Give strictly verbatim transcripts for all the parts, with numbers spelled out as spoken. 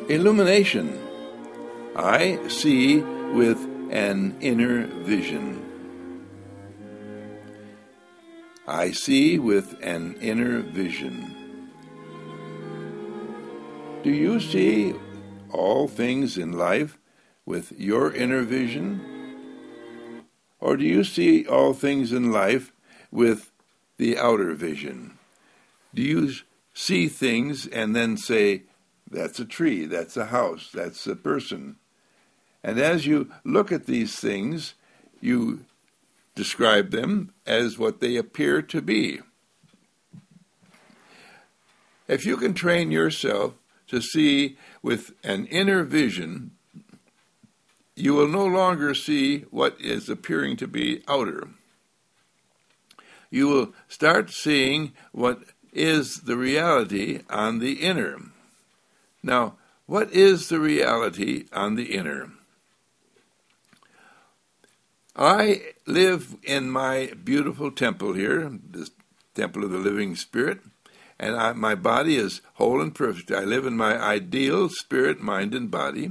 Illumination. I see with an inner vision. I see with an inner vision. Do you see all things in life with your inner vision? Or do you see all things in life with the outer vision? Do you see things and then say, that's a tree, that's a house, that's a person? And as you look at these things, you describe them as what they appear to be. If you can train yourself to see with an inner vision, you will no longer see what is appearing to be outer. You will start seeing what is the reality on the inner. Now, what is the reality on the inner? I live in my beautiful temple here, this temple of the living spirit, and I, my body is whole and perfect. I live in my ideal spirit, mind, and body.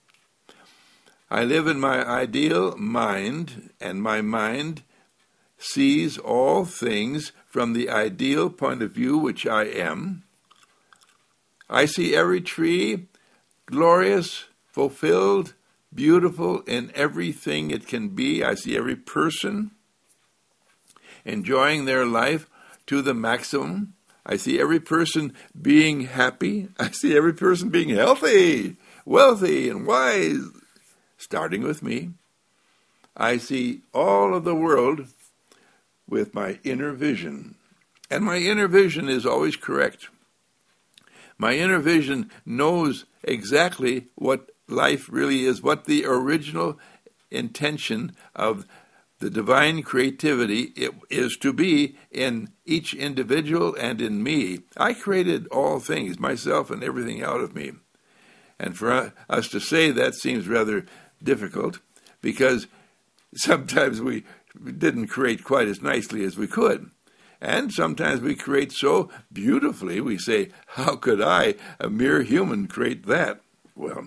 I live in my ideal mind, and my mind sees all things from the ideal point of view which I am. I see every tree glorious, fulfilled, beautiful in everything it can be. I see every person enjoying their life to the maximum. I see every person being happy. I see every person being healthy, wealthy, and wise, starting with me. I see all of the world with my inner vision. And my inner vision is always correct. My inner vision knows exactly what life really is, what the original intention of the divine creativity it is to be in each individual and in me. I created all things, myself and everything out of me. And for us to say that seems rather difficult, because sometimes we didn't create quite as nicely as we could. And sometimes we create so beautifully, we say, how could I, a mere human, create that? Well,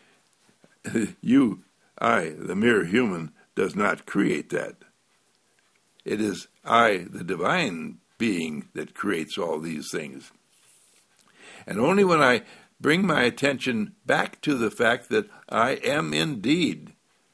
you, I, the mere human, does not create that. It is I, the divine being, that creates all these things. And only when I bring my attention back to the fact that I am indeed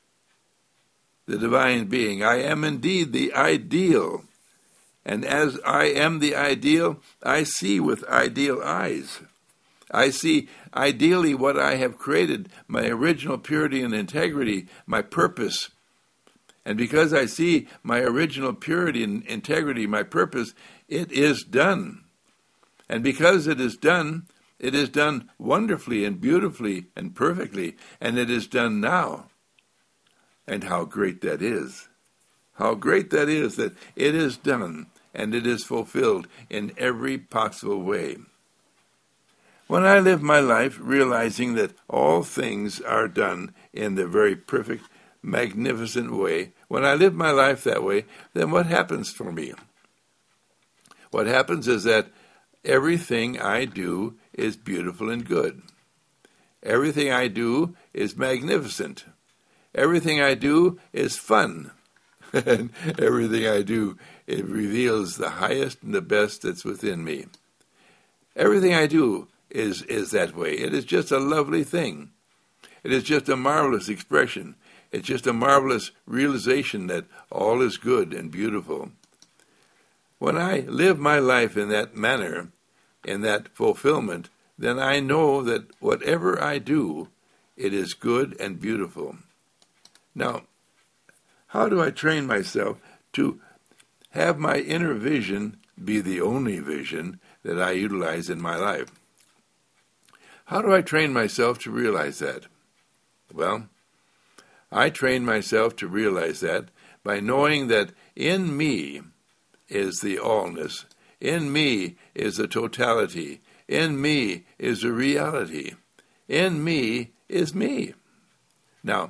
the divine being, I am indeed the ideal, and as I am the ideal, I see with ideal eyes. I see ideally what I have created, my original purity and integrity, my purpose. And because I see my original purity and integrity, my purpose, it is done. And because it is done, it is done wonderfully and beautifully and perfectly, and it is done now. And how great that is. How great that is that it is done and it is fulfilled in every possible way. When I live my life realizing that all things are done in the very perfect, magnificent way, when I live my life that way, then what happens for me? What happens is that everything I do is beautiful and good. Everything I do is magnificent. Everything I do is fun. And everything I do, it reveals the highest and the best that's within me. Everything I do is, is that way. It is just a lovely thing. It is just a marvelous expression. It's just a marvelous realization that all is good and beautiful. When I live my life in that manner, in that fulfillment, then I know that whatever I do, it is good and beautiful. Now, how do I train myself to have my inner vision be the only vision that I utilize in my life? How do I train myself to realize that? Well, I train myself to realize that by knowing that in me is the allness, in me is the totality, in me is the reality, in me is me. Now,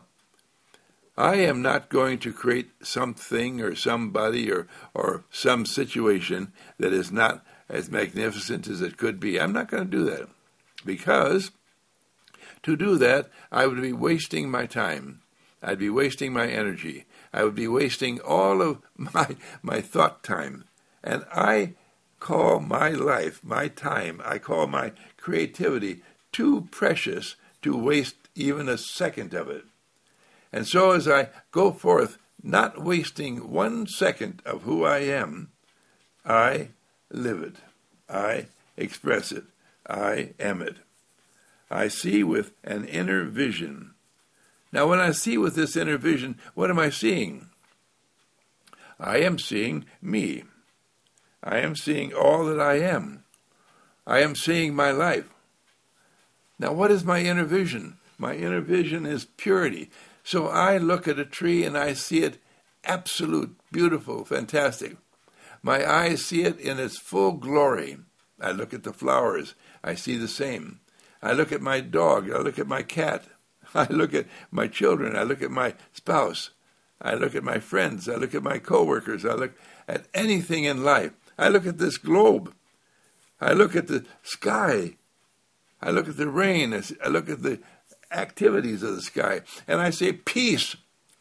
I am not going to create something or somebody or, or some situation that is not as magnificent as it could be. I'm not going to do that, because to do that, I would be wasting my time. I'd be wasting my energy. I would be wasting all of my, my thought time. And I call my life, my time, I call my creativity too precious to waste even a second of it. And so as I go forth, not wasting one second of who I am, I live it. I express it. I am it. I see with an inner vision. Now, when I see with this inner vision, what am I seeing? I am seeing me. I am seeing all that I am. I am seeing my life. Now, what is my inner vision? My inner vision is purity. So I look at a tree and I see it absolute, beautiful, fantastic. My eyes see it in its full glory. I look at the flowers. I see the same. I look at my dog. I look at my cat. I look at my children. I look at my spouse. I look at my friends. I look at my coworkers. I look at anything in life. I look at this globe. I look at the sky. I look at the rain. I look at the activities of the sky. And I say, peace.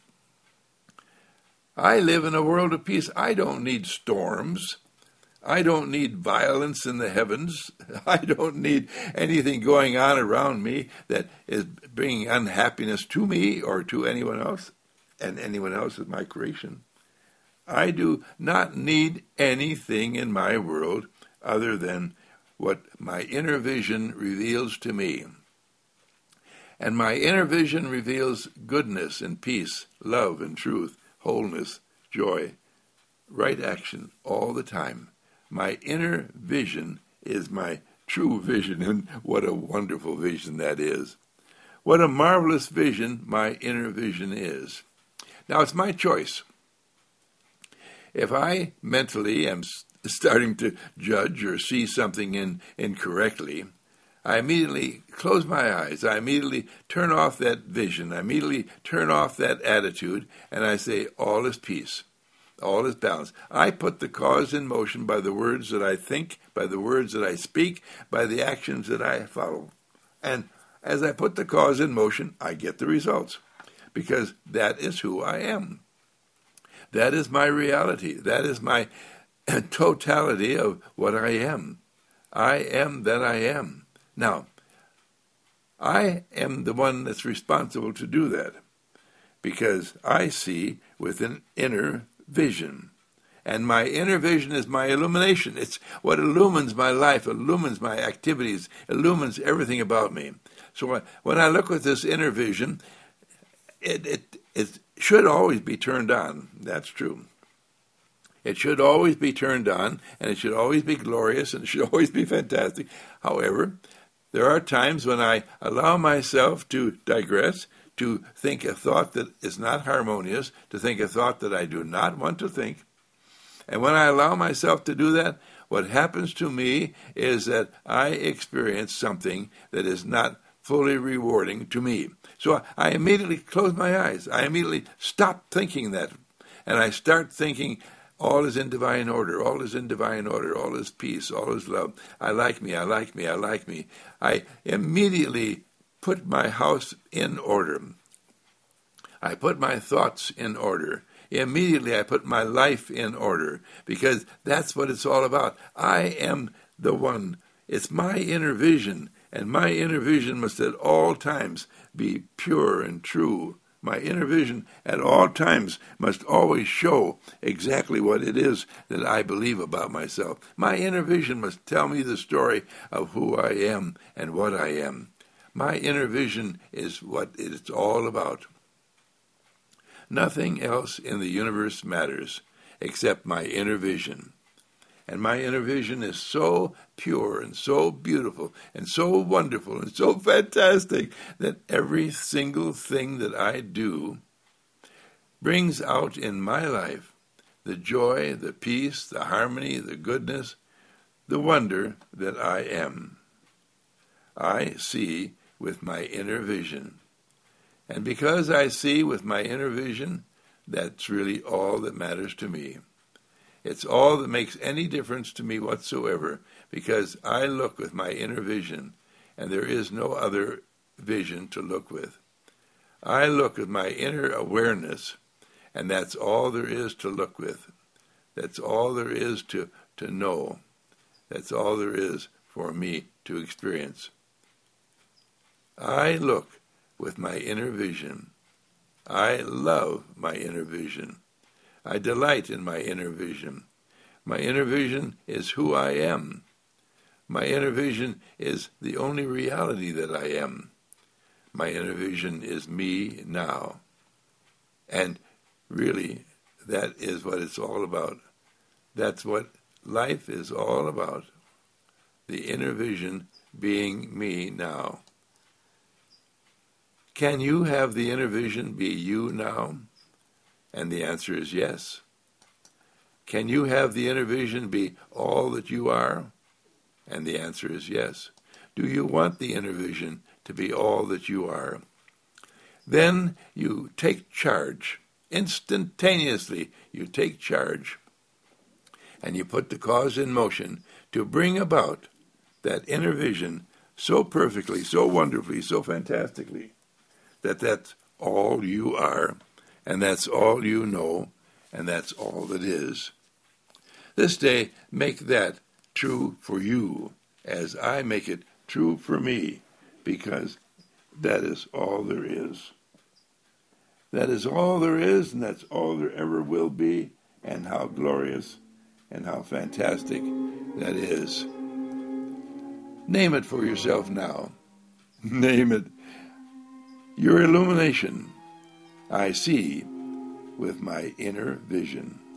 I live in a world of peace. I don't need storms. I don't need violence in the heavens. I don't need anything going on around me that is bringing unhappiness to me or to anyone else, and anyone else is my creation. I do not need anything in my world other than what my inner vision reveals to me. And my inner vision reveals goodness and peace, love and truth, wholeness, joy, right action all the time. My inner vision is my true vision, and what a wonderful vision that is. What a marvelous vision my inner vision is. Now, it's my choice. If I mentally am starting to judge or see something in, incorrectly, I immediately close my eyes. I immediately turn off that vision. I immediately turn off that attitude, and I say, all is peace. All is balance. I put the cause in motion by the words that I think, by the words that I speak, by the actions that I follow. And as I put the cause in motion, I get the results, because that is who I am. That is my reality. That is my totality of what I am. I am that I am. Now, I am the one that's responsible to do that, because I see with an inner vision. And my inner vision is my illumination. It's what illumines my life, illumines my activities, illumines everything about me. So when I look with this inner vision, it, it, it should always be turned on. That's true. It should always be turned on, and it should always be glorious, and it should always be fantastic. However, there are times when I allow myself to digress, to think a thought that is not harmonious, to think a thought that I do not want to think. And when I allow myself to do that, what happens to me is that I experience something that is not fully rewarding to me. So I immediately close my eyes. I immediately stop thinking that. And I start thinking, all is in divine order, all is in divine order, all is peace, all is love. I like me, I like me, I like me. I immediately put my house in order. I put my thoughts in order. Immediately I put my life in order, because that's what it's all about. I am the one. It's my inner vision, and my inner vision must at all times be pure and true. My inner vision at all times must always show exactly what it is that I believe about myself. My inner vision must tell me the story of who I am and what I am. My inner vision is what it's all about. Nothing else in the universe matters except my inner vision. And my inner vision is so pure and so beautiful and so wonderful and so fantastic that every single thing that I do brings out in my life the joy, the peace, the harmony, the goodness, the wonder that I am. I see with my inner vision. And because I see with my inner vision, that's really all that matters to me. It's all that makes any difference to me whatsoever, because I look with my inner vision, and there is no other vision to look with. I look with my inner awareness, and that's all there is to look with. That's all there is to, to know. That's all there is for me to experience. I look with my inner vision. I love my inner vision. I delight in my inner vision. My inner vision is who I am. My inner vision is the only reality that I am. My inner vision is me now. And really, that is what it's all about. That's what life is all about. The inner vision being me now. Can you have the inner vision be you now? And the answer is yes. Can you have the inner vision be all that you are? And the answer is yes. Do you want the inner vision to be all that you are? Then you take charge. Instantaneously, you take charge. And you put the cause in motion to bring about that inner vision so perfectly, so wonderfully, so fantastically, that that's all you are, and that's all you know, and that's all that is. This day, make that true for you, as I make it true for me, because that is all there is. That is all there is, and that's all there ever will be, and how glorious and how fantastic that is. Name it for yourself now. Name it. Your illumination, I see with my inner vision.